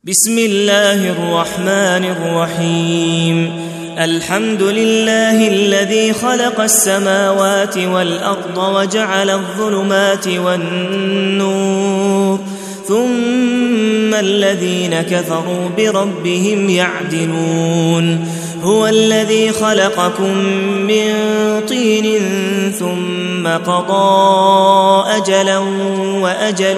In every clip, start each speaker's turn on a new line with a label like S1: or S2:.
S1: بسم الله الرحمن الرحيم. الحمد لله الذي خلق السماوات والأرض وجعل الظلمات والنور ثم الذين كفروا بربهم يعدلون. هو الذي خلقكم من طين ثم قضى أجلا وأجل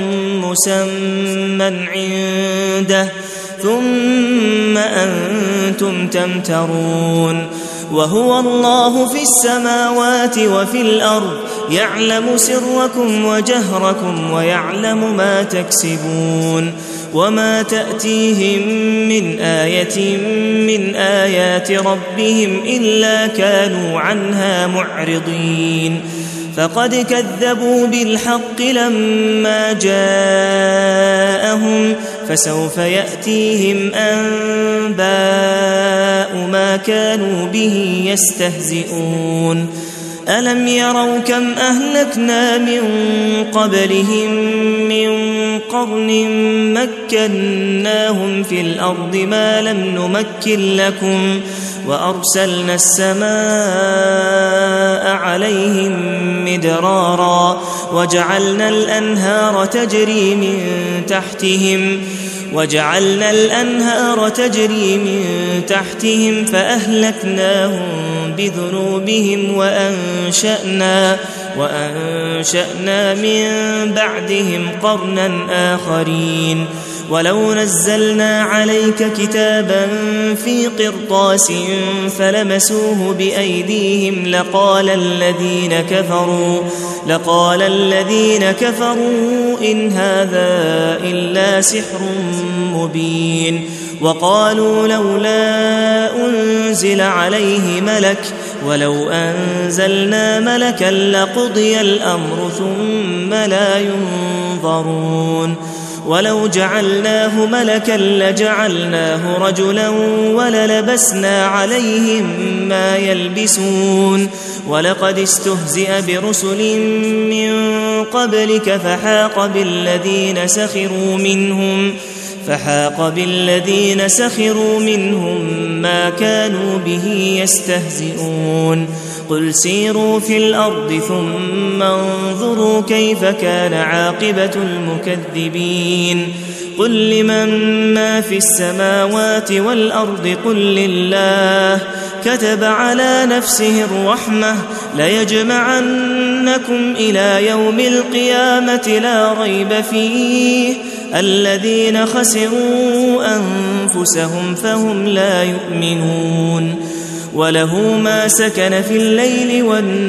S1: مسمى عنده ثم أنتم تمترون. وهو الله في السماوات وفي الأرض يعلم سركم وجهركم ويعلم ما تكسبون. وما تأتيهم من آية من آيات ربهم إلا كانوا عنها معرضين. فقد كذبوا بالحق لما جاءهم فسوف يأتيهم أنباء ما كانوا به يستهزئون. ألم يروا كم أهلكنا من قبلهم من قرن مكناهم في الأرض ما لم نمكن لكم وأرسلنا السماء عليهم مدرارا وجعلنا الأنهار تجري من تحتهم فأهلكناهم بذنوبهم وأنشأنا من بعدهم قرنا آخرين. ولو نزلنا عليك كتابا في قرطاس فلمسوه بأيديهم لقال الذين كفروا إن هذا إلا سحر مبين. وقالوا لولا أنزل عليه ملك ولو أنزلنا ملكا لقضي الأمر ثم لا ينظرون. ولو جعلناه ملكا لجعلناه رجلا وللبسنا عليهم ما يلبسون. ولقد استهزئ برسل من قبلك فحاق بالذين سخروا منهم ما كانوا به يستهزئون. قل سيروا في الأرض ثم انظروا كيف كان عاقبة المكذبين. قل لمن ما في السماوات والأرض قل لله كتب على نفسه الرحمة ليجمعنكم إلى يوم القيامة لا ريب فيه الذين خسروا أنفسهم فهم لا يؤمنون. وله ما سكن في الليل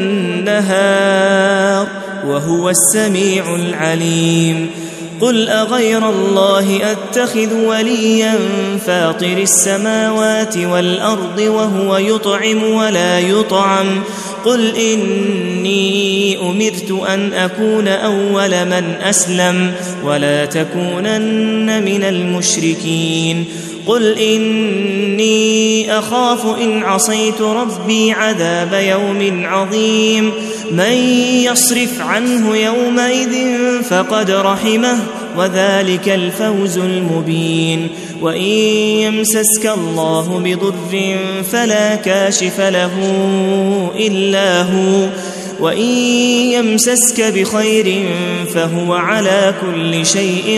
S1: والنهار وهو السميع العليم. قل أغير الله أتخذ وليا فاطر السماوات والأرض وهو يطعم ولا يطعم. قل إني أمرت أن أكون أول من أسلم ولا تكونن من المشركين. قل إني أخاف إن عصيت ربي عذاب يوم عظيم. من يصرف عنه يومئذ فقد رحمه وذلك الفوز المبين. وإن يمسسك الله بضر فلا كاشف له إلا هو وإن يمسسك بخير فهو على كل شيء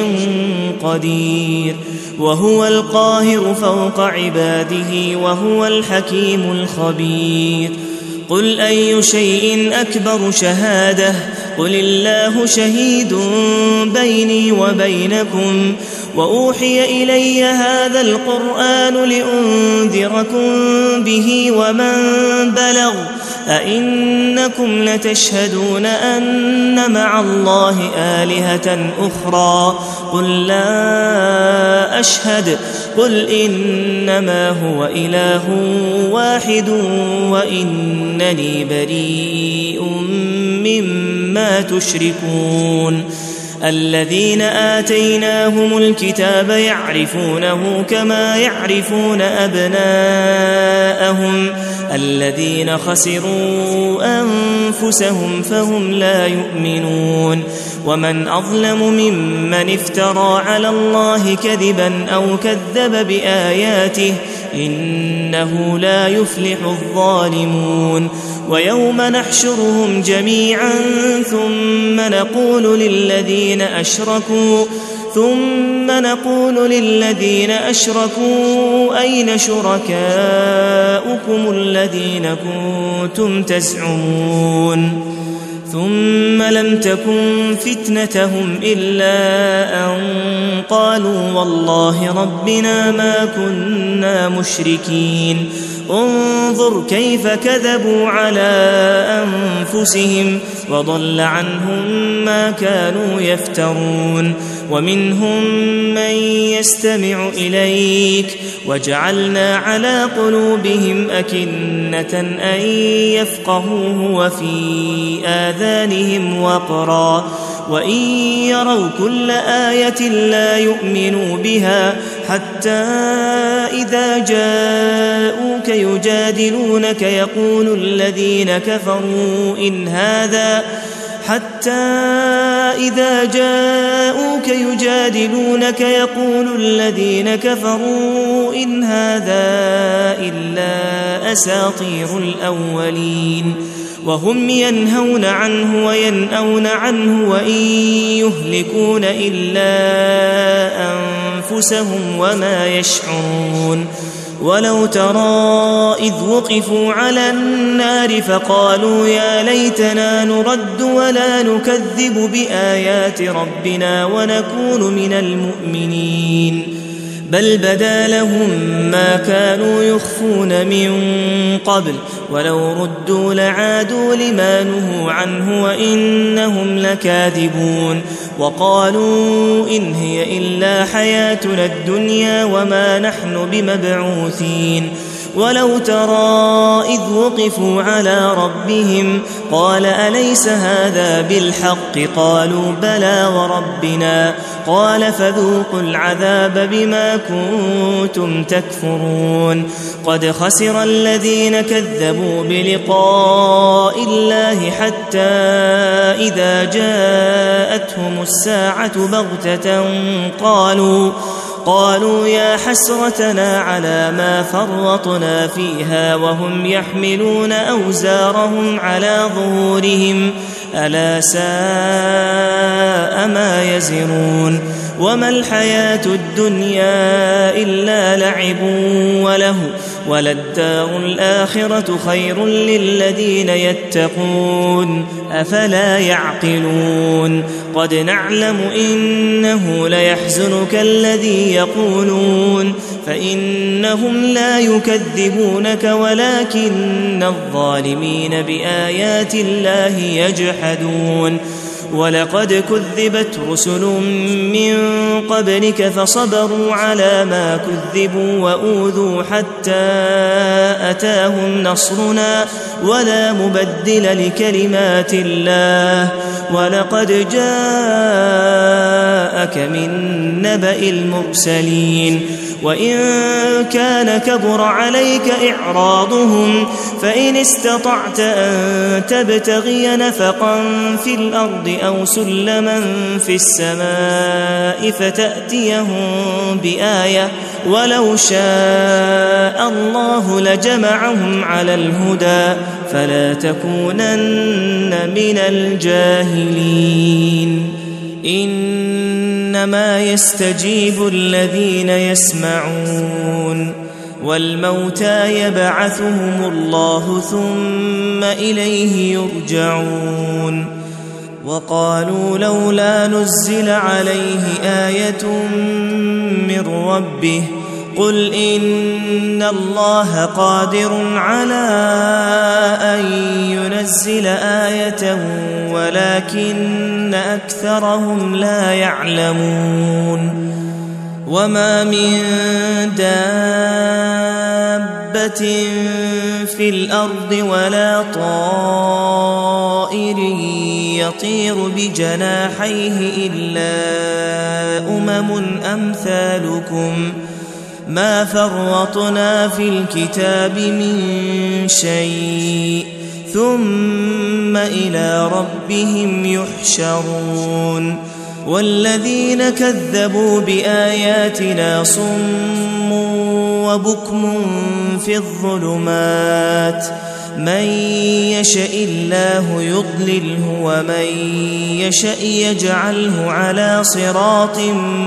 S1: قدير. وهو القاهر فوق عباده وهو الحكيم الخبير. قل أي شيء أكبر شهادة قل الله شهيد بيني وبينكم وأوحي إلي هذا القرآن لأنذركم به ومن بلغ أئنكم لتشهدون أن مع الله آلهة أخرى قل لا أشهد قل إنما هو إله واحد وإنني بريء مما تشركون. الذين آتيناهم الكتاب يعرفونه كما يعرفون أبناءهم الذين خسروا أنفسهم فهم لا يؤمنون. ومن أظلم ممن افترى على الله كذبا أو كذب بآياته إنه لا يفلح الظالمون ويوم نحشرهم جميعا ثم نقول للذين أشركوا أين شركاؤكم الذين كنتم تزعمون ثم لم تكن فتنتهم إلا أن قالوا والله ربنا ما كنا مشركين انظر كيف كذبوا على أنفسهم وضل عنهم ما كانوا يفترون ومنهم من يستمع إليك وجعلنا على قلوبهم أكنة أن يفقهوه وفي آذانهم وقرا وإن يروا كل آية لا يؤمنوا بها حتى إذا جاءوك يجادلونك يقول الذين كفروا إن هذا إلا أساطير الأولين وهم ينهون عنه وينأون عنه وإن يهلكون إلا أنفسهم وما يشعرون ولو ترى إذ وقفوا على النار فقالوا يا ليتنا نرد ولا نكذب بآيات ربنا ونكون من المؤمنين بل بدا لهم ما كانوا يخفون من قبل ولو ردوا لعادوا لما نهوا عنه وإنهم لكاذبون وقالوا إن هي إلا حياتنا الدنيا وما نحن بمبعوثين ولو ترى إذ وقفوا على ربهم قال أليس هذا بالحق قالوا بلى وربنا قال فذوقوا العذاب بما كنتم تكفرون قد خسر الذين كذبوا بلقاء الله حتى إذا جاءتهم الساعة بغتة قالوا يا حسرتنا على ما فرطنا فيها وهم يحملون أوزارهم على ظهورهم ألا ساء ما يزرون وما الحياة الدنيا إلا لعب وله وللدار الآخرة خير للذين يتقون أفلا يعقلون قد نعلم إنه ليحزنك الذي يقولون فإنهم لا يكذبونك ولكن الظالمين بآيات الله يجحدون ولقد كذبت رسل من قبلك فصبروا على ما كذبوا وأوذوا حتى أتاهم نصرنا ولا مبدل لكلمات الله ولقد جاءك من نبأ المرسلين وإن كان كبر عليك إعراضهم فإن استطعت أن تبتغي نفقا في الأرض أو سلما في السماء فتأتيهم بآية ولو شاء الله لجمعهم على الهدى فلا تكونن من الجاهلين إنما يستجيب الذين يسمعون والموتى يبعثهم الله ثم إليه يرجعون وقالوا لولا نزل عليه آية من ربه قل إن الله قادر على أن ينزل آية ولكن أكثرهم لا يعلمون وما من دابة في الأرض ولا طائر يطير بجناحيه إلا أمثالكم ما فرطنا في الكتاب من شيء ثم إلى ربهم يحشرون والذين كذبوا بآياتنا صم وبكم في الظلمات من يشاء الله يضلله ومن يشاء يجعله على صراط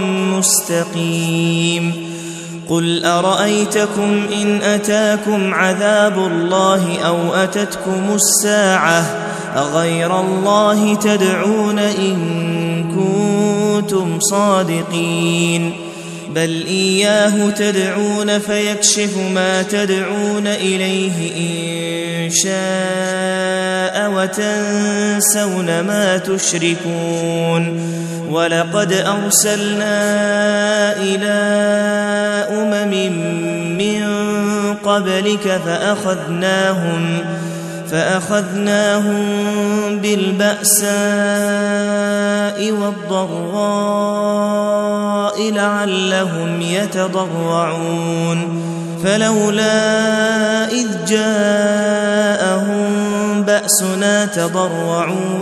S1: مستقيم قل أرأيتكم إن أتاكم عذاب الله أو أتتكم الساعة أغير الله تدعون إن كنتم صادقين بل إياه تدعون فيكشف ما تدعون إليه إن شاء وتنسون ما تشركون ولقد أرسلنا إلى من قبلك فأخذناهم بالبأساء والضراء لعلهم يتضرعون فلولا إذ جاءهم بأسنا تضرعوا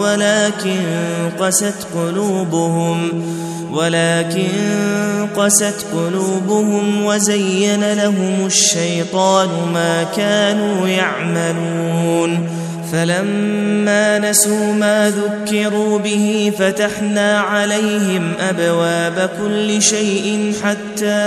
S1: ولكن قست قلوبهم وزين لهم الشيطان ما كانوا يعملون فلما نسوا ما ذكروا به فتحنا عليهم أبواب كل شيء حتى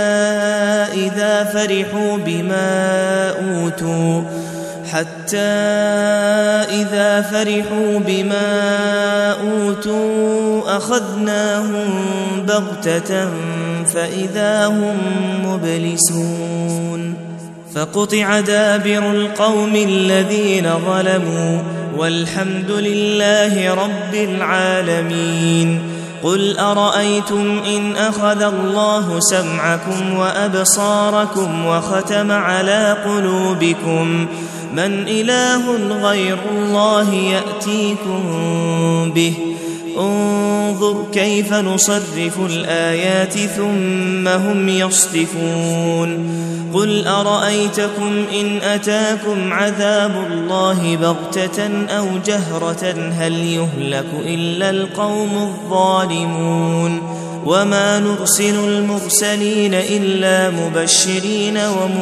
S1: إذا فرحوا بما أوتوا أخذناهم بغتة فإذا هم مبلسون فقطع دابر القوم الذين ظلموا والحمد لله رب العالمين قل أرأيتم إن أخذ الله سمعكم وأبصاركم وختم على قلوبكم من إله غير الله يأتيكم به انظر كيف نصرف الآيات ثم هم يصدفون قل أرأيتكم إن أتاكم عذاب الله بغتة أو جهرة هل يهلك إلا القوم الظالمون وما نرسل المرسلين إلا مبشرين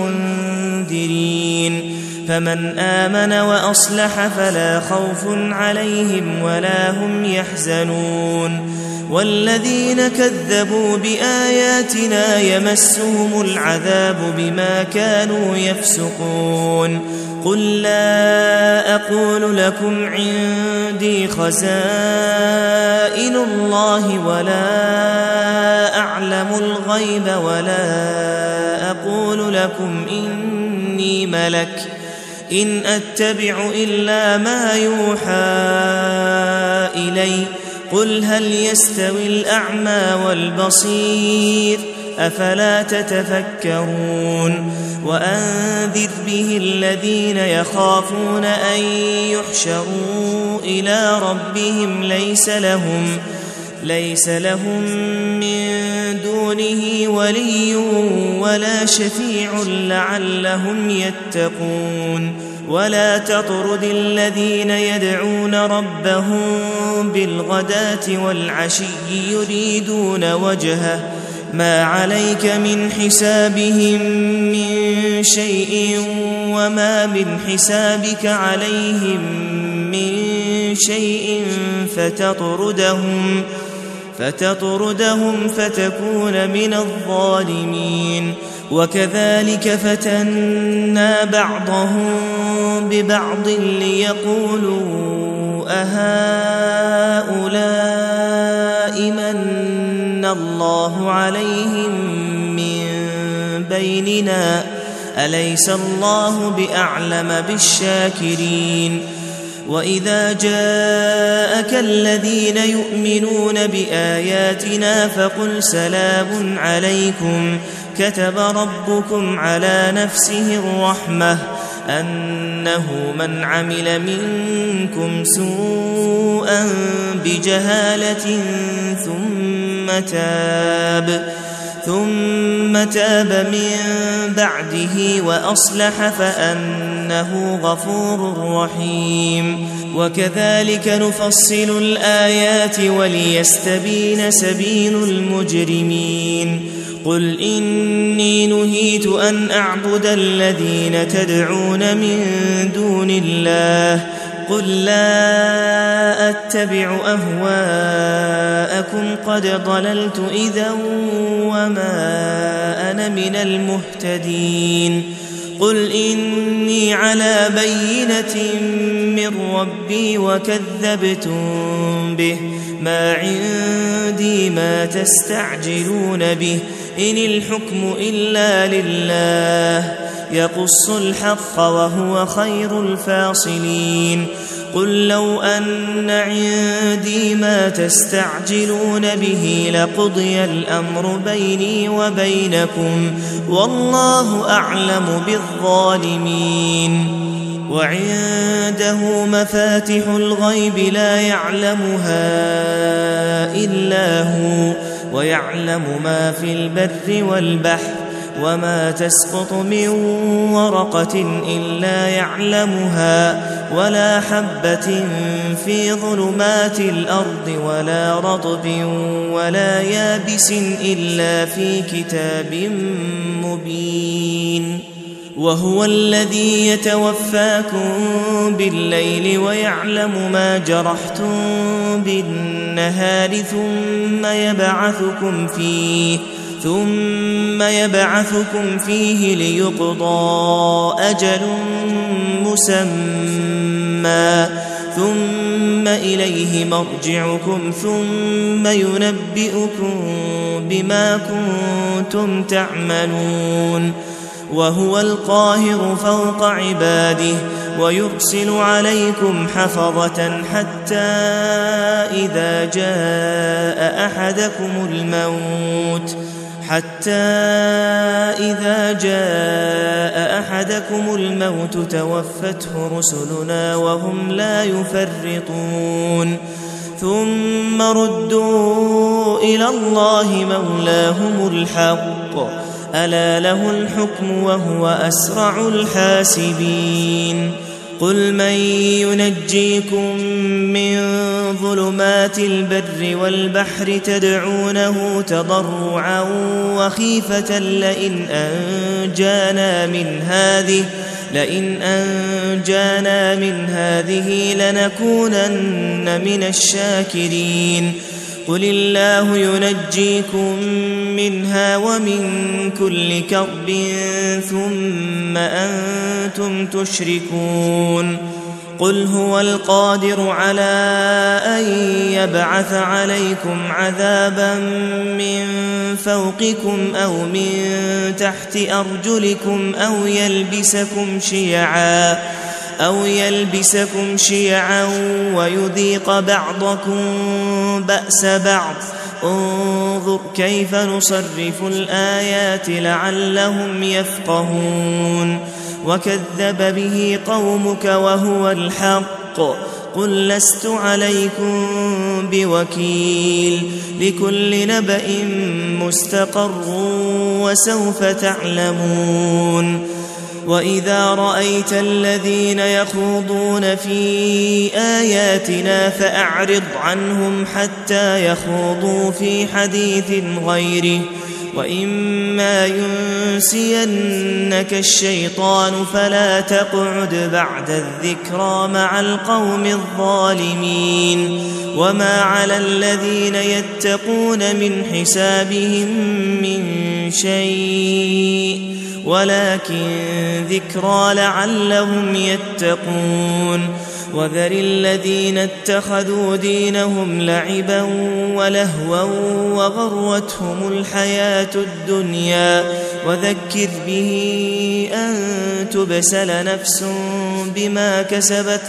S1: ومنذرين فمن آمن وأصلح فلا خوف عليهم ولا هم يحزنون والذين كذبوا بآياتنا يمسهم العذاب بما كانوا يفسقون قل لا أقول لكم عندي خزائن الله ولا أعلم الغيب ولا أقول لكم إني ملك إن أتبع إلا ما يوحى إلي قل هل يستوي الأعمى والبصير أفلا تتفكرون وأنذر به الذين يخافون أن يحشروا إلى ربهم ليس لهم من دونه ولي ولا شفيع لعلهم يتقون ولا تطرد الذين يدعون ربهم بالغداة والعشي يريدون وجهه ما عليك من حسابهم من شيء وما من حسابك عليهم من شيء فتطردهم فتكون من الظالمين وكذلك فتنا بعضهم ببعض ليقولوا أهؤلاء من الله عليهم من بيننا أليس الله بأعلم بالشاكرين وإذا جاءك الذين يؤمنون بآياتنا فقل سلام عليكم كتب ربكم على نفسه الرحمة أنه من عمل منكم ثم تاب من بعده وأصلح فأنه غفور رحيم. وكذلك نفصل الآيات وليستبين سبيل المجرمين. قل إني نهيت أن أعبد الذين تدعون من دون الله قل لا أتبع أهواءكم قد ضللت إذا وما أنا من المهتدين. قل إني على بينة من ربي وكذبتم به ما عندي ما تستعجلون به إن الحكم إلا لله يقص الحق وهو خير الفاصلين. قل لو أن عندي ما تستعجلون به لقضي الأمر بيني وبينكم والله أعلم بالظالمين. وعنده مفاتح الغيب لا يعلمها إلا هو ويعلم ما في البر والبحر وما تسقط من ورقة إلا يعلمها ولا حبة في ظلمات الأرض ولا رطب ولا يابس إلا في كتاب مبين. وهو الذي يتوفاكم بالليل ويعلم ما جرحتم بالنهار ثم يبعثكم فيه ليقضى أجل مسمى ثم إليه مرجعكم ثم ينبئكم بما كنتم تعملون. وهو القاهر فوق عباده ويرسل عليكم حفظة حتى إذا جاء أحدكم الموت توفته رسلنا وهم لا يفرطون. ثم ردوا إلى الله مولاهم الحق ألا له الحكم وهو أسرع الحاسبين. قل من ينجيكم من ظلمات البر والبحر تدعونه تضرعا وخيفة لئن أنجانا من هذه لنكونن من الشاكرين. قل الله ينجيكم منها ومن كل كرب ثم أنتم تشركون. قل هو القادر على أن يبعث عليكم عذابا من فوقكم أو من تحت أرجلكم أو يلبسكم شيعا ويذيق بعضكم بأس بعض. انظر كيف نصرف الآيات لعلهم يفقهون. وكذب به قومك وهو الحق قل لست عليكم بوكيل لكل نبأ مستقر وسوف تعلمون. وإذا رأيت الذين يخوضون في آياتنا فأعرض عنهم حتى يخوضوا في حديث غيره وإما ينسينك الشيطان فلا تقعد بعد الذكرى مع القوم الظالمين. وما على الذين يتقون من حسابهم من شيء ولكن ذكرى لعلهم يتقون. وذر الذين اتخذوا دينهم لعبا ولهوا وغرتهم الحياة الدنيا وذكر به أن تبسل نفس بما كسبت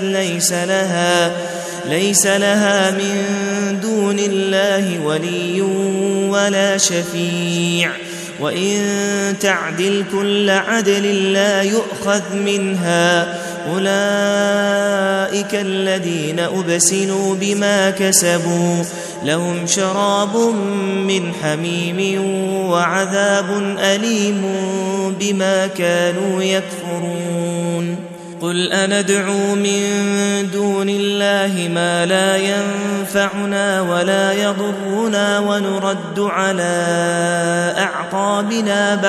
S1: ليس لها من دون الله ولي ولا شفيع وإن تعدل كل عدل لا يؤخذ منها. أولئك الذين أبسلوا بما كسبوا لهم شراب من حميم وعذاب أليم بما كانوا يكفرون قل أندعو من دون الله ما لا ينفعنا ولا يضرنا ونرد على أعقابنا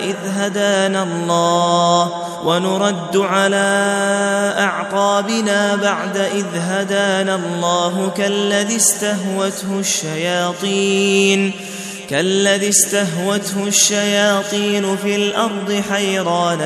S1: بعد إذ هدانا الله كالذي استهوته الشياطين في الأرض حيران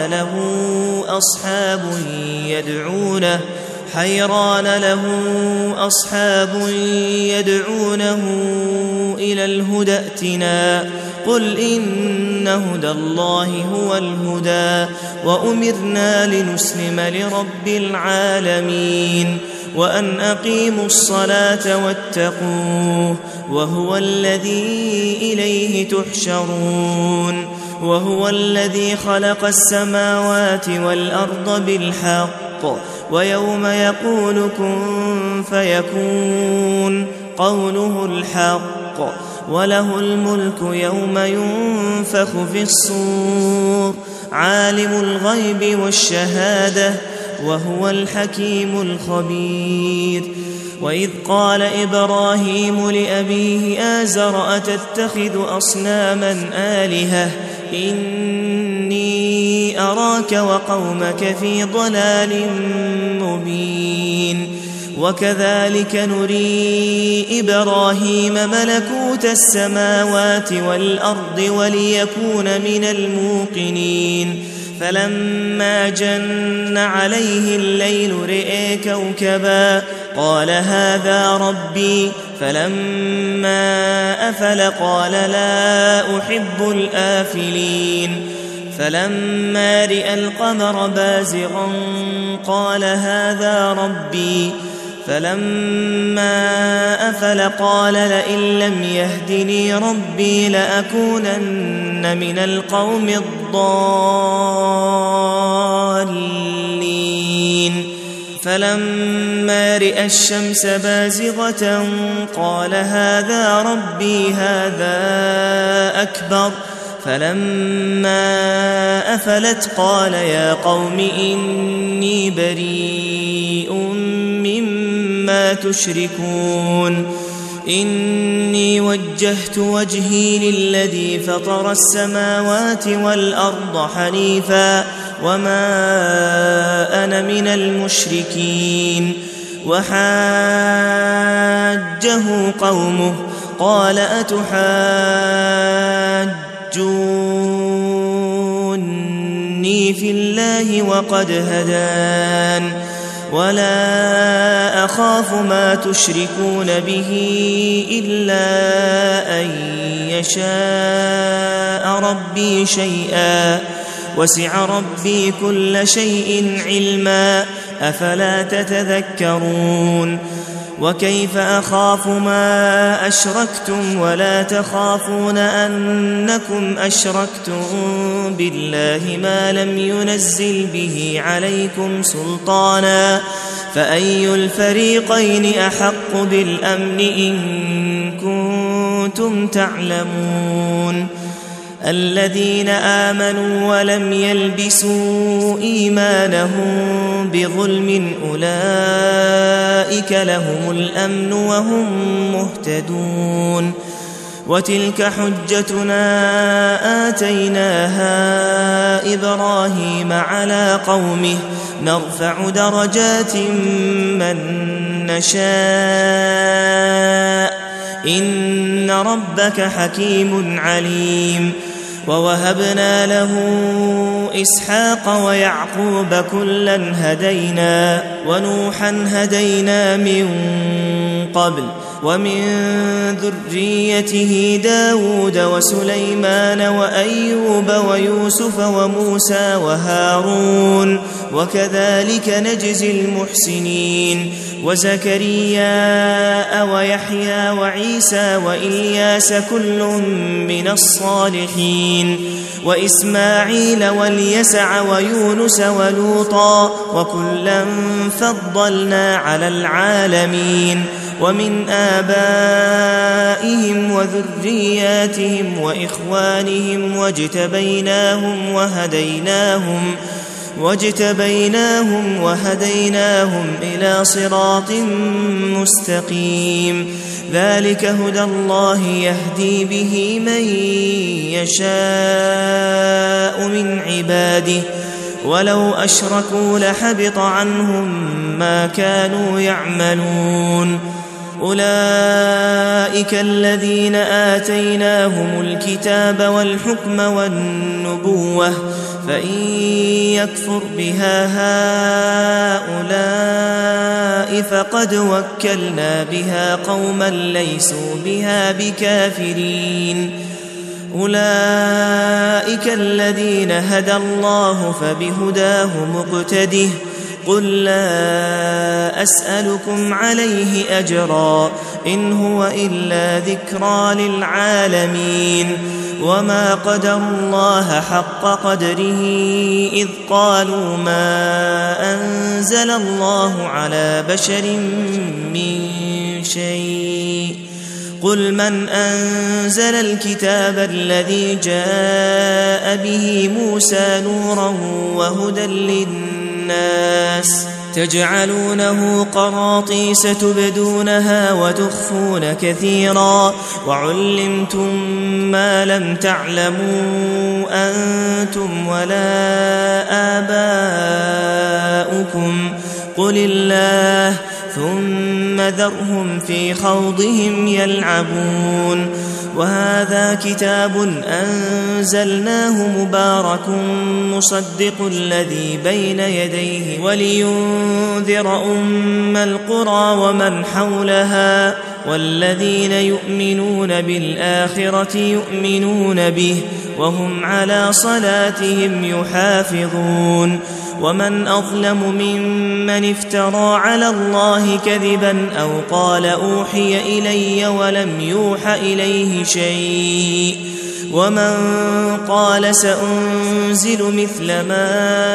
S1: له أصحاب يدعونه إلى الهدى ائتنا قل إن هدى الله هو الهدى وأمرنا لنسلم لرب العالمين وأن أقيموا الصلاة واتقوه وهو الذي إليه تحشرون وهو الذي خلق السماوات والأرض بالحق ويوم يقول كن فيكون قوله الحق وله الملك يوم ينفخ في الصور عالم الغيب والشهادة وهو الحكيم الخبير وإذ قال إبراهيم لأبيه آزر أتتخذ أصناما آلهة إني أراك وقومك في ضلال مبين وكذلك نري إبراهيم ملكوت السماوات والأرض وليكون من الموقنين فلما جن عليه الليل رئي كوكبا قال هذا ربي فلما أفل قال لا أحب الآفلين فلما رئى القمر بازغا قال هذا ربي فلما أفل قال لئن لم يهدني ربي لأكونن من القوم الضالين فلما رئى الشمس بازغة قال هذا ربي هذا أكبر فلما أفلت قال يا قوم إني بريء مما تشركون إني وجهت وجهي للذي فطر السماوات والأرض حنيفا وما أنا من المشركين وحاجه قومه قال أتحاجوني في الله وقد هدان ولا أخاف ما تشركون به إلا أن يشاء ربي شيئا وسع ربي كل شيء علما أفلا تتذكرون وكيف أخاف ما أشركتم ولا تخافون أنكم أشركتم بالله ما لم ينزل به عليكم سلطانا فأي الفريقين أحق بالأمن إن كنتم تعلمون الذين آمنوا ولم يلبسوا إيمانهم بظلم أولئك لهم الأمن وهم مهتدون وتلك حجتنا آتيناها إبراهيم على قومه نرفع درجات من نشاء إن ربك حكيم عليم ووهبنا له إسحاق ويعقوب كلا هدينا ونوحا هدينا من قبل ومن ذريته داود وسليمان وأيوب ويوسف وموسى وهارون وكذلك نجزي المحسنين وزكريا ويحيى وعيسى وإلياس كل من الصالحين وإسماعيل واليسع ويونس ولوطا وكلا فضلنا على العالمين ومن آبائهم وذرياتهم وإخوانهم واجتبيناهم وهديناهم إلى صراط مستقيم ذلك هدى الله يهدي به من يشاء من عباده ولو أشركوا لحبط عنهم ما كانوا يعملون أولئك الذين آتيناهم الكتاب والحكم والنبوة فإن يكفر بها هؤلاء فقد وكلنا بها قوما ليسوا بها بكافرين أولئك الذين هدى الله فبهداه مقتده قل لا أسألكم عليه أجرا إن هو إلا ذكرى للعالمين وما قدروا الله حق قدره إذ قالوا ما أنزل الله على بشر من شيء قل من أنزل الكتاب الذي جاء به موسى نورا وهدى للناس تجعلونه قراطيس تبدونها وتخفون كثيرا وعلمتم ما لم تعلموا أنتم ولا آباؤكم قل الله ثم ذرهم في خوضهم يلعبون وهذا كتاب أنزلناه مبارك مصدق الذي بين يديه ولينذر أم القرى ومن حولها والذين يؤمنون بالآخرة يؤمنون به وهم على صلاتهم يحافظون ومن أظلم ممن افترى على الله كذبا أو قال أوحي إلي ولم يوح إليه شيء ومن قال سأنزل مثل ما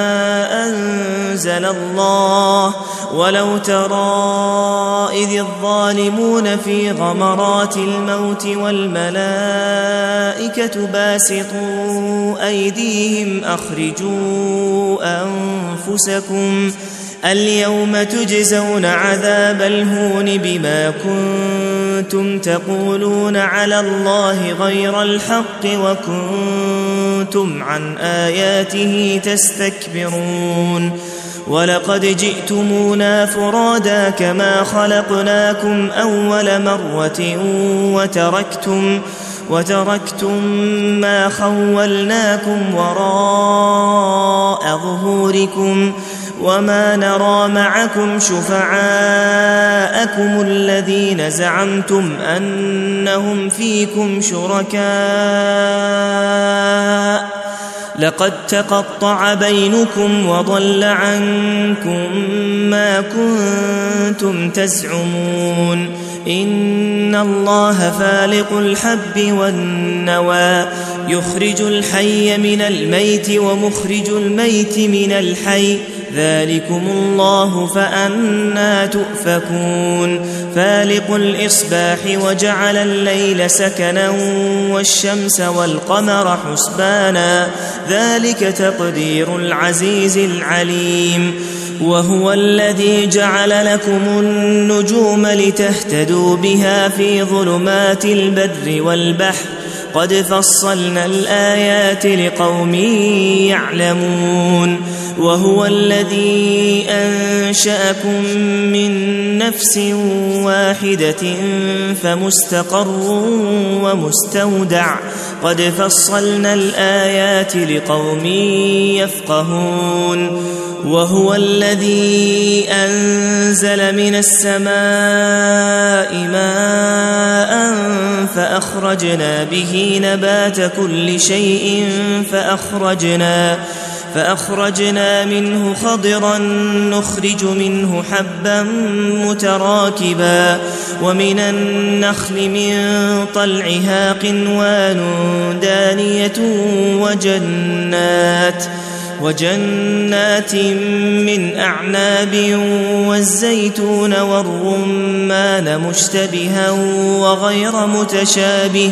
S1: أنزل الله ولو ترى إذ الظالمون في غمرات الموت والملائكة باسطوا أيديهم أخرجوا أنفسكم اليوم تجزون عذاب الهون بما كنتم تقولون على الله غير الحق وكنتم عن آياته تستكبرون ولقد جئتمونا فرادا كما خلقناكم أول مرة وتركتم ما خولناكم وراء ظهوركم وما نرى معكم شفعاءكم الذين زعمتم أنهم فيكم شركاء لقد تقطع بينكم وضل عنكم ما كنتم تزعمون إن الله فالق الحب والنوى يخرج الحي من الميت ومخرج الميت من الحي ذلكم الله فأنى تؤفكون فالق الإصباح وجعل الليل سكنا والشمس والقمر حسبانا ذلك تقدير العزيز العليم وهو الذي جعل لكم النجوم لتهتدوا بها في ظلمات البر والبحر قد فصلنا الآيات لقوم يعلمون وهو الذي أنشأكم من نفس واحدة فمستقر ومستودع قد فصلنا الآيات لقوم يفقهون وهو الذي أنزل من السماء ماء فأخرجنا به نبات كل شيء فأخرجنا منه خضرا نخرج منه حبا متراكبا ومن النخل من طلعها قنوان دانية وجنات من أعناب والزيتون والرمان مشتبها وغير متشابه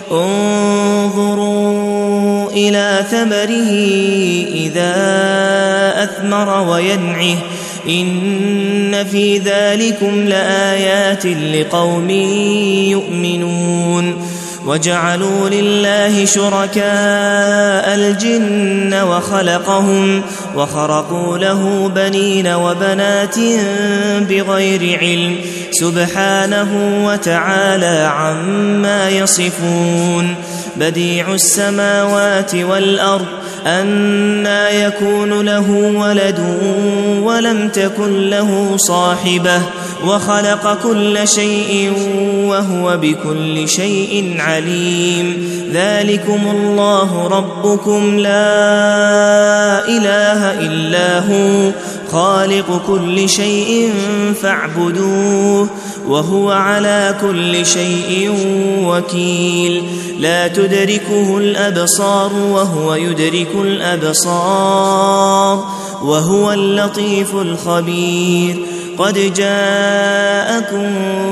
S1: انظروا إلى ثمره إذا أثمر وينعه إن في ذلكم لآيات لقوم يؤمنون وجعلوا لله شركاء الجن وخلقهم وخرقوا له بنين وبنات بغير علم سبحانه وتعالى عما يصفون بديع السماوات والأرض أنى يكون له ولد ولم تكن له صاحبة وخلق كل شيء وهو بكل شيء عليم ذلكم الله ربكم لا إله إلا هو خالق كل شيء فاعبدوه وهو على كل شيء وكيل لا تدركه الأبصار وهو يدرك الأبصار وهو اللطيف الخبير قد جاءكم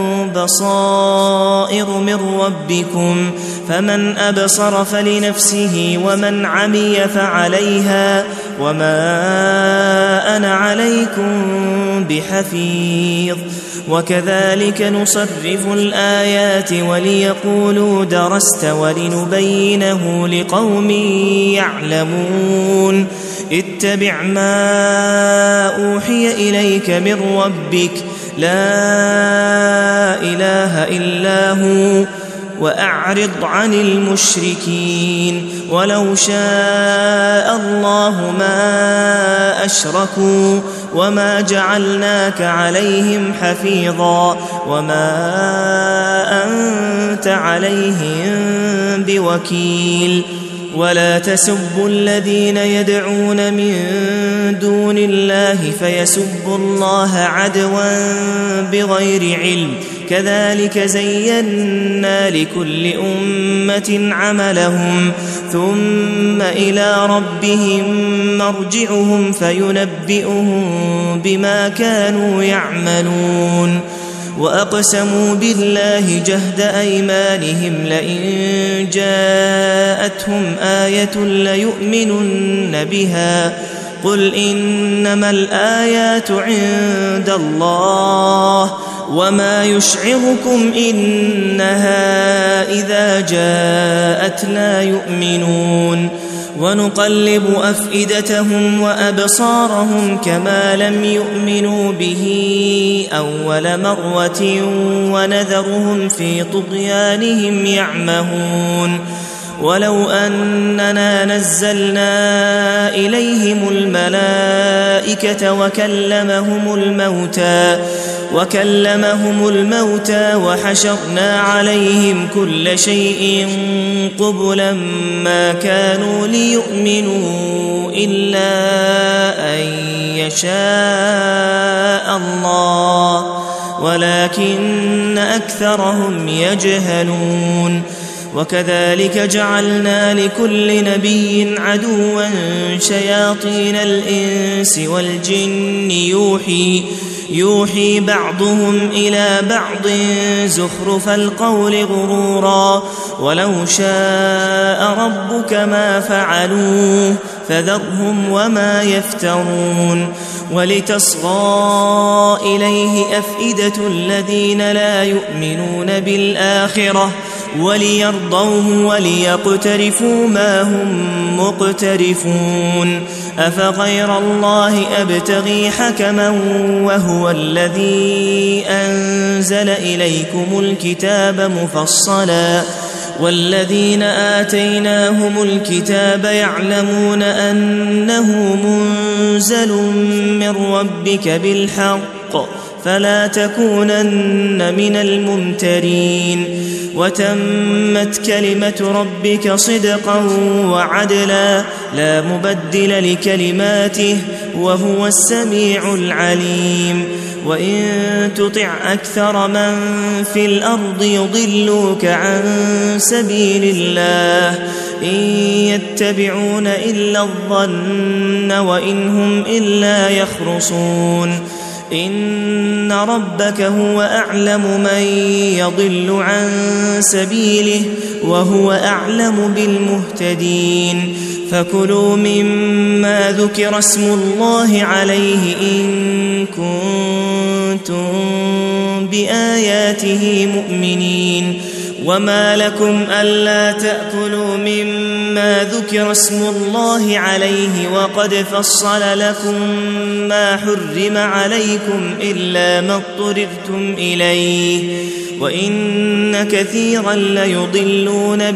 S1: بصائر من ربكم فمن أبصر فلنفسه ومن عمي فعليها وما أنا عليكم بحفيظ وكذلك نصرف الآيات وليقولوا درست ولنبينه لقوم يعلمون اتبع ما أوحي إليك من ربك لا إله إلا هو وأعرض عن المشركين ولو شاء الله ما أشركوا وما جعلناك عليهم حفيظا وما أنت عليهم بوكيل ولا تسبوا الذين يدعون من دون الله فيسبوا الله عدوا بغير علم كذلك زينا لكل أمة عملهم ثم إلى ربهم مرجعهم فينبئهم بما كانوا يعملون وأقسموا بالله جهد أيمانهم لئن جاءتهم آية ليؤمنن بها قل إنما الآيات عند الله وما يشعركم إنها إذا جاءت لا يؤمنون ونقلب أفئدتهم وأبصارهم كما لم يؤمنوا به أول مرة ونذرهم في طغيانهم يعمهون ولو أننا نزلنا إليهم الملائكة وكلمهم الموتى وحشرنا عليهم كل شيء قبلا ما كانوا ليؤمنوا إلا أن يشاء الله ولكن أكثرهم يجهلون وكذلك جعلنا لكل نبي عدوا شياطين الإنس والجن يوحي بعضهم إلى بعض زخرف القول غرورا ولو شاء ربك ما فعلوه فذرهم وما يفترون ولتصغى إليه أفئدة الذين لا يؤمنون بالآخرة وليرضوه وليقترفوا ما هم مقترفون أفغير الله أبتغي حكما وهو الذي أنزل إليكم الكتاب مفصلا والذين آتيناهم الكتاب يعلمون أنه منزل من ربك بالحق فلا تكونن من الممترين وتمت كلمة ربك صدقا وعدلا لا مبدل لكلماته وهو السميع العليم وإن تطع أكثر من في الأرض يضلوك عن سبيل الله إن يتبعون إلا الظن وإن هم إلا يخرصون إن ربك هو أعلم من يضل عن سبيله وهو أعلم بالمهتدين فكلوا مما ذكر اسم الله عليه إن كنتم بآياته مؤمنين وما لكم ألا تأكلوا مما ذكر اسم الله عليه وقد فصل لكم ما حرم عليكم إلا ما اضطررتم إليه وإن كثيرا ليضلون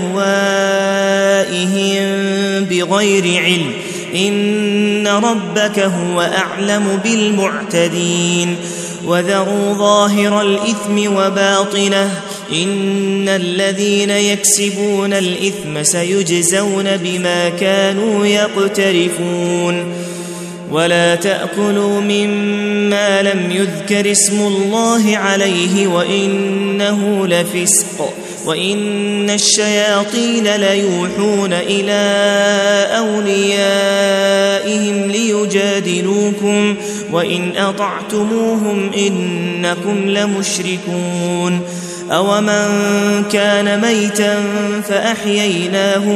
S1: بأهوائهم بغير علم إن ربك هو أعلم بالمعتدين وذروا ظاهر الإثم وباطنه إن الذين يكسبون الإثم سيجزون بما كانوا يقترفون ولا تأكلوا مما لم يذكر اسم الله عليه وإنه لفسق وإن الشياطين ليوحون إلى أوليائهم ليجادلوكم وإن أطعتموهم إنكم لمشركون أومن كان ميتا فأحييناه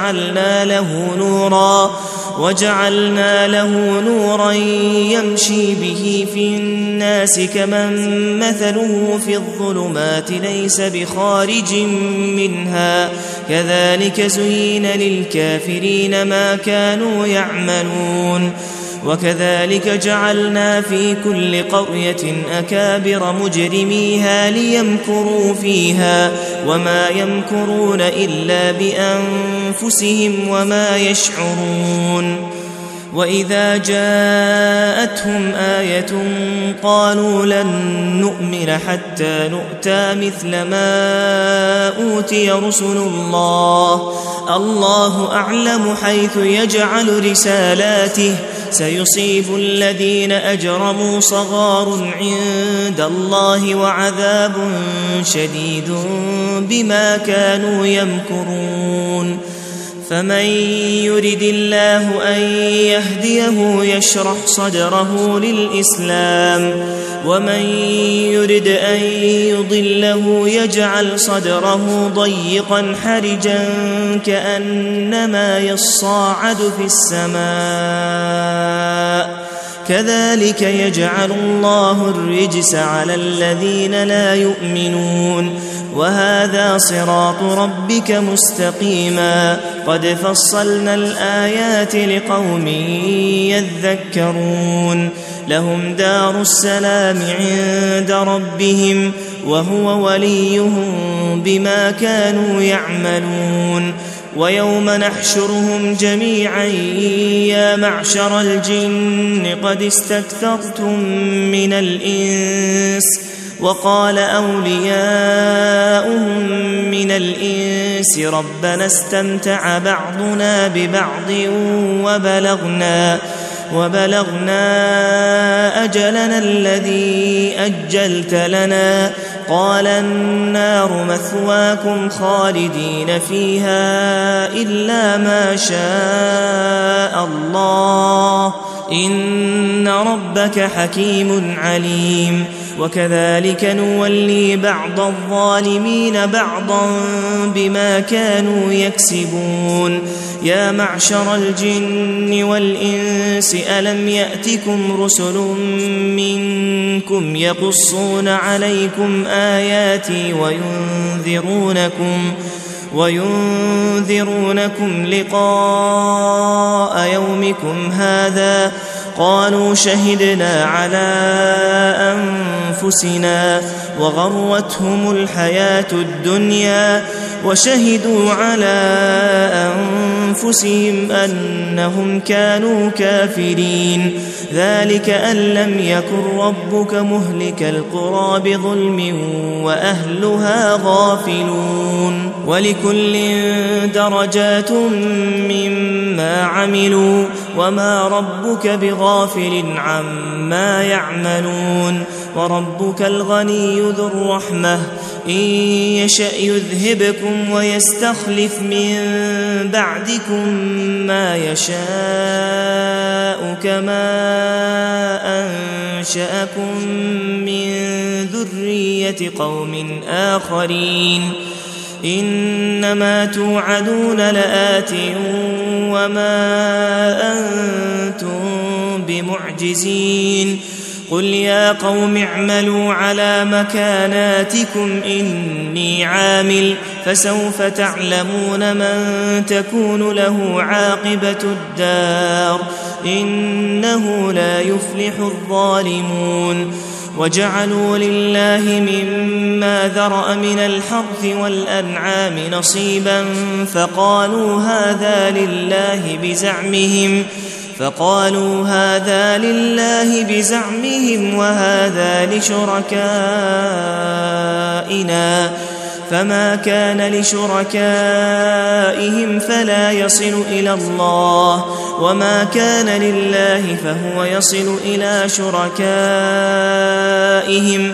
S1: وجعلنا له نورا يمشي به في الناس كمن مثله في الظلمات ليس بخارج منها كذلك زين للكافرين ما كانوا يعملون وكذلك جعلنا في كل قرية أكابر مجرميها ليمكروا فيها وما يمكرون إلا بأنفسهم وما يشعرون وإذا جاءتهم آية قالوا لن نؤمن حتى نؤتى مثل ما أوتي رسل الله أعلم حيث يجعل رسالاته سيصيب الذين أجرموا صغار عند الله وعذاب شديد بما كانوا يمكرون فمن يرد الله أن يهديه يشرح صدره للإسلام ومن يرد أن يضله يجعل صدره ضيقا حرجا كأنما يصاعد في السماء كذلك يجعل الله الرجس على الذين لا يؤمنون وهذا صراط ربك مستقيما قد فصلنا الآيات لقوم يذكرون لهم دار السلام عند ربهم وهو وليهم بما كانوا يعملون ويوم نحشرهم جميعا يا معشر الجن قد استكثرتم من الإنس وقال أولياؤهم من الإنس ربنا استمتع بعضنا ببعض وبلغنا أجلنا الذي أجلت لنا قال النار مثواكم خالدين فيها إلا ما شاء الله إن ربك حكيم عليم وكذلك نولي بعض الظالمين بعضا بما كانوا يكسبون يا معشر الجن والإنس ألم يأتكم رسل منكم يقصون عليكم آياتي وينذرونكم لقاء يومكم هذا قالوا شهدنا على أنفسنا وغرتهم الحياة الدنيا وشهدوا على أنفسهم أنهم كانوا كافرين ذلك أن لم يكن ربك مهلك القرى بظلم وأهلها غافلون ولكل درجات مما عملوا وما ربك بغافل عما يعملون وربك الغني ذو الرحمة إن يشأ يذهبكم ويستخلف من بعدكم ما يشاء كما أنشأكم من ذرية قوم آخرين إنما توعدون لآت وما أنتم بمعجزين قل يا قوم اعملوا على مكاناتكم إني عامل فسوف تعلمون من تكون له عاقبة الدار إنه لا يفلح الظالمون وجعلوا لله مما ذرأ من الحرث والأنعام نصيبا فقالوا هذا لله بزعمهم وهذا لشركائنا فما كان لشركائهم فلا يصل إلى الله وما كان لله فهو يصل إلى شركائهم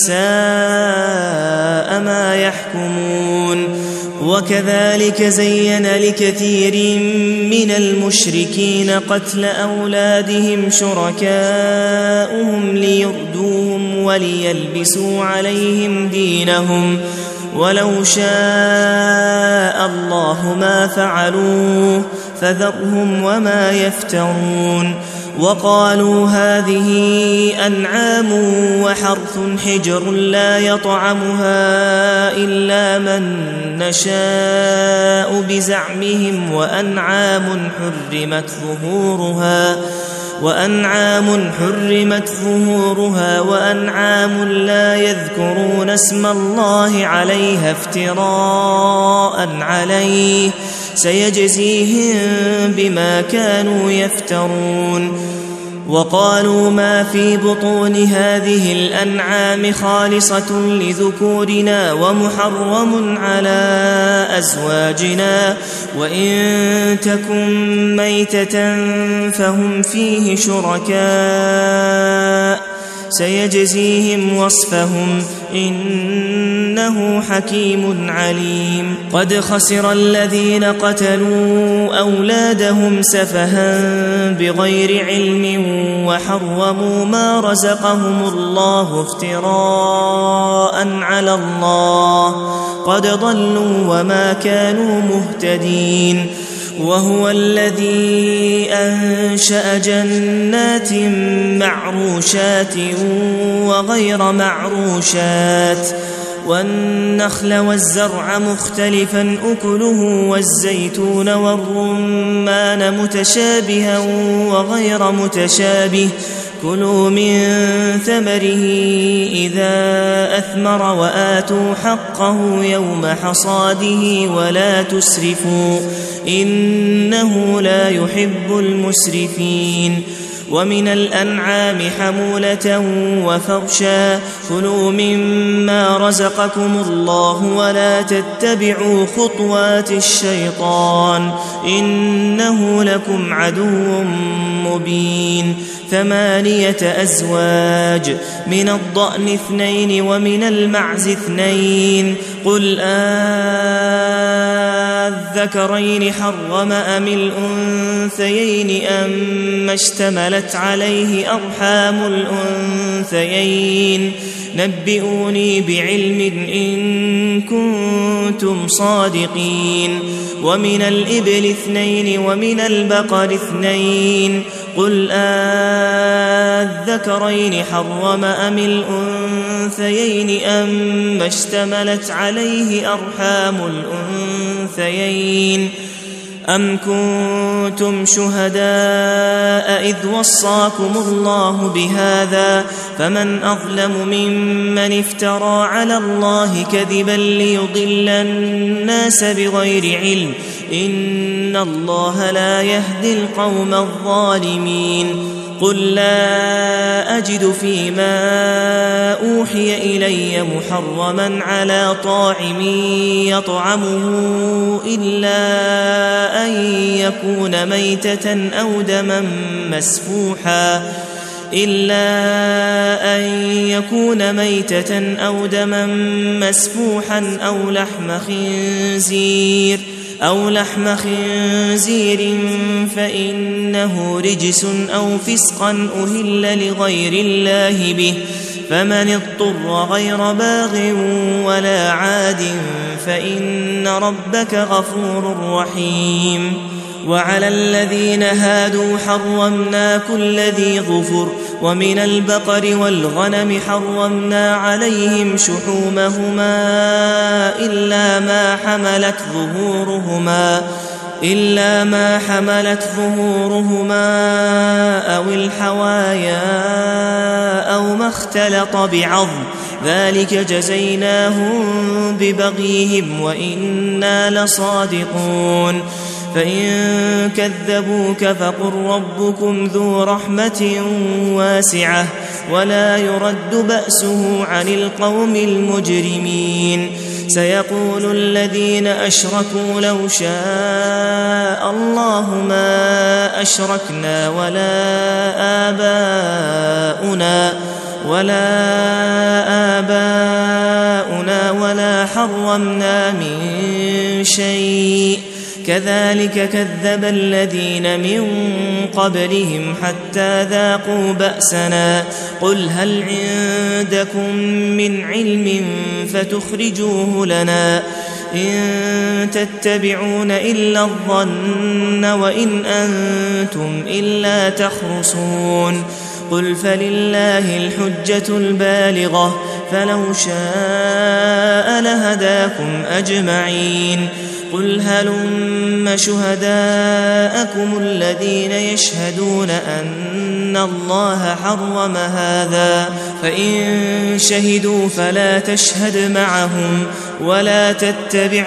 S1: ساء ما يحكمون وكذلك زين لكثير من المشركين قتل أولادهم شركاؤهم ليردوهم وليلبسوا عليهم دينهم ولو شاء الله ما فعلوه فذرهم وما يفترون وقالوا هذه أنعام وحرث حجر لا يطعمها إلا من نشاء بزعمهم وأنعام حرمت ظهورها وأنعام لا يذكرون اسم الله عليها افتراء عليه سيجزيهم بما كانوا يفترون وقالوا ما في بطون هذه الأنعام خالصة لذكورنا ومحرم على أزواجنا وإن تكن ميتة فهم فيه شركاء سيجزيهم وصفهم إنه حكيم عليم قد خسر الذين قتلوا أولادهم سفها بغير علم وحرموا ما رزقهم الله افتراء على الله قد ضلوا وما كانوا مهتدين وهو الذي أنشأ جنات معروشات وغير معروشات والنخل والزرع مختلفا أكله والزيتون والرمان متشابها وغير متشابه كلوا من ثمره إذا أثمر وآتوا حقه يوم حصاده ولا تسرفوا إنه لا يحب المسرفين ومن الأنعام حمولة وفرشا كلوا مما رزقكم الله ولا تتبعوا خطوات الشيطان إنه لكم عدو مبين 8 أزواج من الضأن 2 ومن المعز 2 قل الذكرين حرم أم الأنثيين أما اشتملت عليه أرحام الأنثيين نبئوني بعلم إن كنتم صادقين ومن الإبل 2 ومن البقر 2 قل الذكرين حرم أم الأنثيين أما اشتملت عليه أرحام الأنثيين أم كنتم شهداء إذ وصاكم الله بهذا فمن أظلم ممن افترى على الله كذبا ليضل الناس بغير علم إن الله لا يهدي القوم الظالمين قل لا أجد فيما أوحي إلي محرما على طاعم يطعمه إلا أن يكون ميتة أو دما مسفوحا أو لحم خنزير فإنه رجس أو فسقا أهل لغير الله به فمن اضطر غير باغ ولا عاد فإن ربك غفور رحيم. وعلى الذين هادوا حرمنا كل ذي ظفر ومن البقر والغنم حرمنا عليهم شحومهما إلا ما حملت ظهورهما أو الحوايا أو ما اختلط بعظم ذلك جزيناهم ببغيهم وإنا لصادقون. فإن كذبوك فقل ربكم ذو رحمة واسعة ولا يرد بأسه عن القوم المجرمين. سيقول الذين أشركوا لو شاء الله ما أشركنا ولا آباؤنا ولا حرمنا من شيء كذلك كذب الذين من قبلهم حتى ذاقوا بأسنا. قل هل عندكم من علم فتخرجوه لنا إن تتبعون إلا الظن وإن أنتم إلا تخرصون. قل فلله الحجة البالغة فلو شاء لهداكم أجمعين. قل هلم شهداءكم الذين يشهدون أن الله حرم هذا فإن شهدوا فلا تشهد معهم ولا تتبع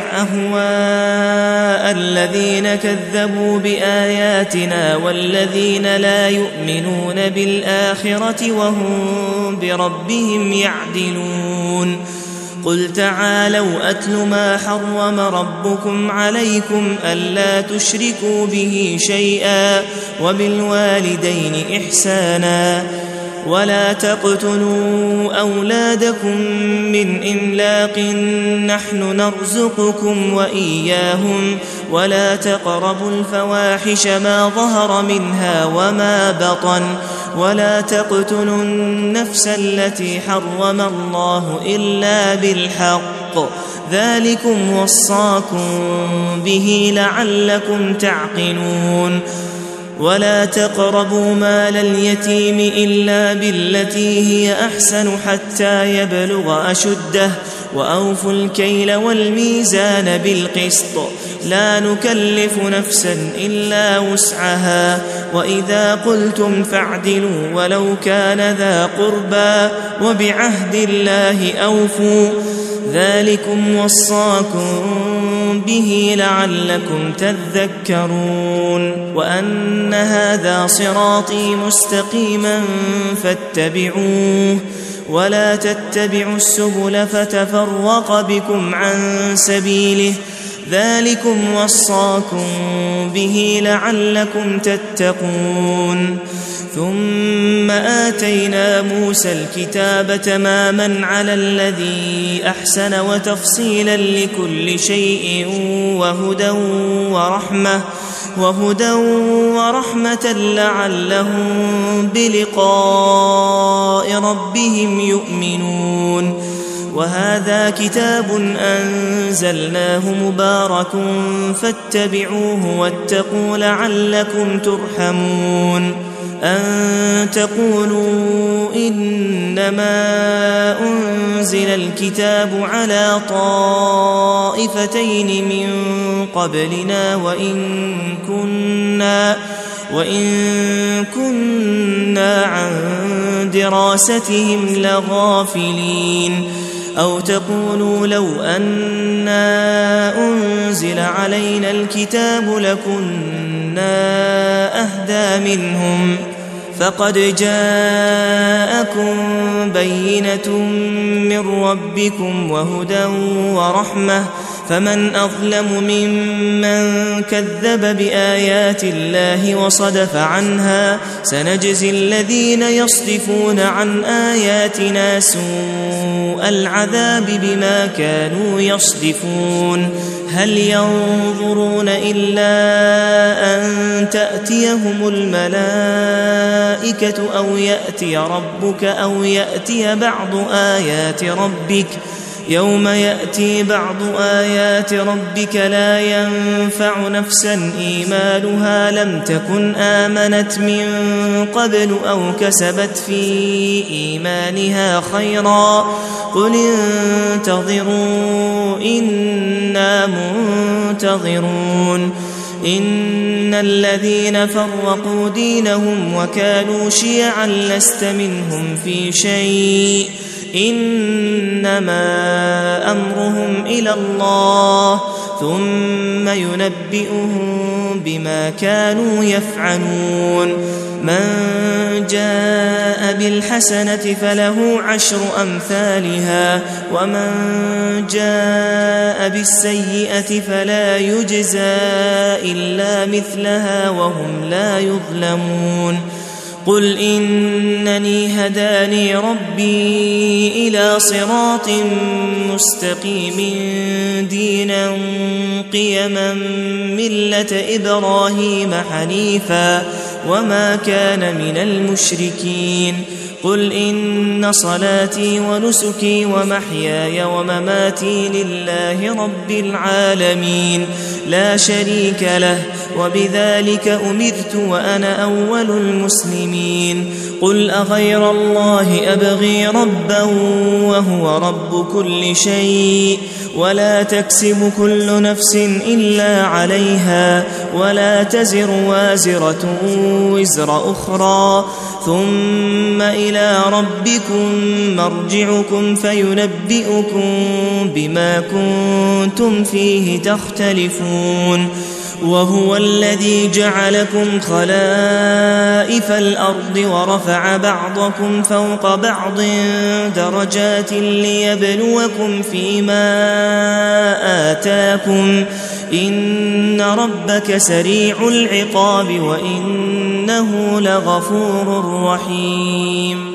S1: أهواء الذين كذبوا بآياتنا والذين لا يؤمنون بالآخرة وهم بربهم يعدلون. قل تعالوا أتل ما حرم ربكم عليكم ألا تشركوا به شيئا وبالوالدين إحسانا ولا تقتلوا أولادكم من إملاق نحن نرزقكم وإياهم ولا تقربوا الفواحش ما ظهر منها وما بطن ولا تقتلوا النفس التي حرم الله إلا بالحق ذلكم وصاكم به لعلكم تعقلون. ولا تقربوا مال اليتيم إلا بالتي هي أحسن حتى يبلغ أشده وأوفوا الكيل والميزان بالقسط لا نكلف نفسا إلا وسعها وإذا قلتم فاعدلوا ولو كان ذا قربى وبعهد الله أوفوا ذلكم وصاكم به لعلكم تذكرون. وأن هذا صراطي مستقيما فاتبعوه ولا تتبعوا السبل فتفرق بكم عن سبيله ذلكم وصاكم به لعلكم تتقون. ثم آتينا موسى الكتاب تماما على الذي أحسن وتفصيلا لكل شيء وهدى ورحمة لعلهم بلقاء ربهم يؤمنون. وهذا كتاب أنزلناه مبارك فاتبعوه واتقوا لعلكم ترحمون. أن تقولوا إنما أنزل الكتاب على طائفتين من قبلنا وإن كنا عن دراستهم لغافلين. أو تقولوا لو أنا أنزل علينا الكتاب لكنا أهدى منهم فقد جاءكم بينة من ربكم وهدى ورحمة فمن أظلم ممن كذب بآيات الله وصدف عنها سنجزي الذين يصدفون عن آياتنا سوء العذاب بما كانوا يصدفون هل ينظرون إلا أن تأتيهم الملائكة أو يأتي ربك أو يأتي بعض آيات ربك يوم يأتي بعض آيات ربك لا ينفع نفسا إيمانها لم تكن آمنت من قبل أو كسبت في إيمانها خيرا قل انتظروا إنا منتظرون إن الذين فرقوا دينهم وكانوا شيعا لست منهم في شيء إنما أمرهم إلى الله ثم ينبئهم بما كانوا يفعلون من جاء بالحسنة فله 10 أمثالها ومن جاء بالسيئة فلا يجزى إلا مثلها وهم لا يظلمون قل إنني هداني ربي إلى صراط مستقيم دينا قيما ملة إبراهيم حنيفا وما كان من المشركين قل إن صلاتي ونسكي ومحياي ومماتي لله رب العالمين لا شريك له وبذلك أمرت وأنا أول المسلمين قل أغير الله أبغي ربا وهو رب كل شيء ولا تكسب كل نفس إلا عليها ولا تزر وازرة وزر أخرى ثم إلى ربكم مرجعكم فينبئكم بما كنتم فيه تختلفون وهو الذي جعلكم خلائف الأرض ورفع بعضكم فوق بعض درجات ليبلوكم فيما آتاكم إن ربك سريع العقاب وإنه لغفور رحيم